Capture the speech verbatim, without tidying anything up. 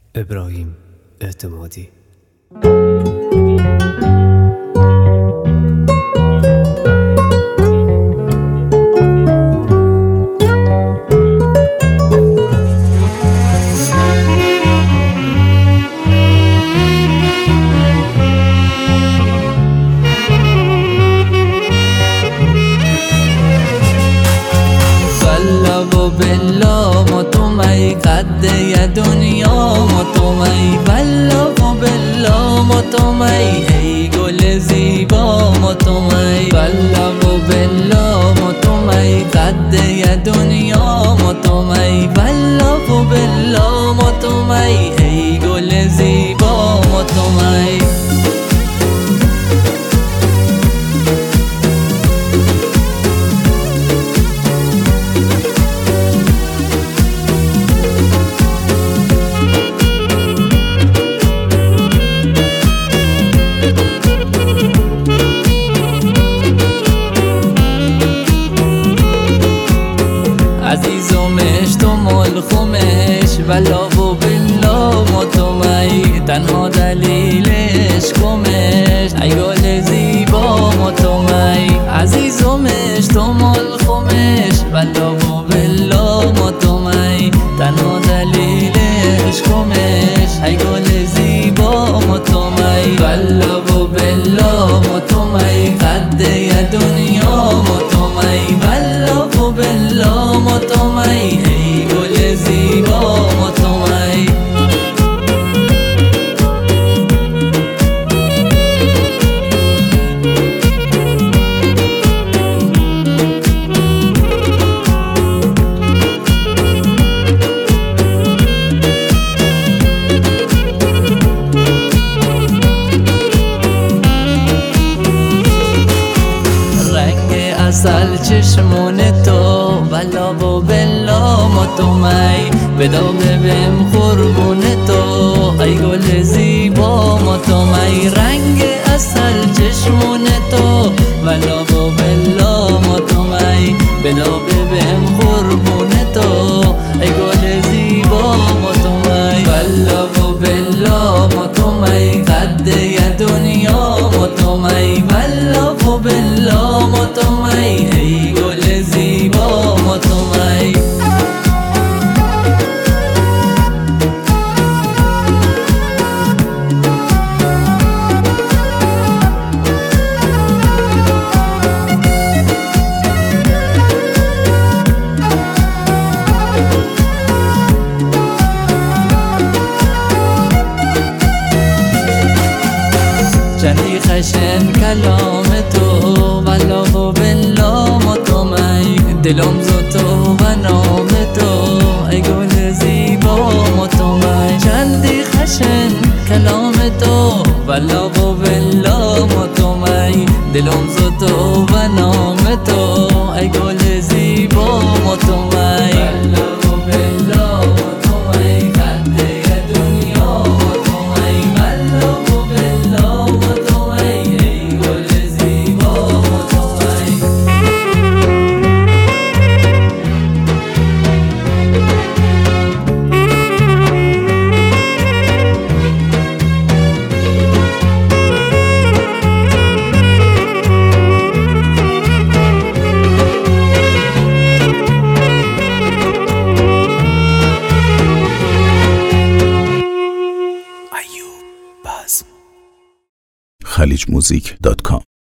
ابراهیم اعتمادی. و بالله مطمئی قد دنیا مطمئی والله و بالله مطمئی ای گل زیبا مطمئی والله و بالله مطمئی قد دنیا مطمئی والله و بالله مطمئی ای گل زیبا مطمئی. عزیزمش تو مال خمش والله و بالله مطمئی تنها دلیلش کمش ای گل زیبا مطمئی. عزیزمش تو مال خمش والله و بالله مطمئی تنها دلیلش کمش ای گل زیبا مطمئی والله و بالله مطمئی قد دنیا مطمئی والله و بالله مطمئی ای گل زیبا مطمئی. اصل چشمون تو والله و بالله مطمئی بدا ببیم قربون تو ای گل زیبا مطمئی. رنگ اصل چشمون تو والله و بالله مطمئی بدا ببیم قربون تو ای گل زیبا مطمئی والله و بالله مطمئی قد دنیا مطمئی والله و بالله مطمئی ای گل زیبا مطمئی. چندی خشن کلام تو والله و بالله مطمئی دلم ز تو و نام تو ای گل زیبا مطمئی. چندی خشن کلام تو والله و بالله مطمئی دلم ز تو و نام تو ای گل زیبا مطمئی والله و بالله مطمئی قد دنیا مطمئی والله و بالله مطمئی ای گل زیبا مطمئی. خلیج موزیک دات کام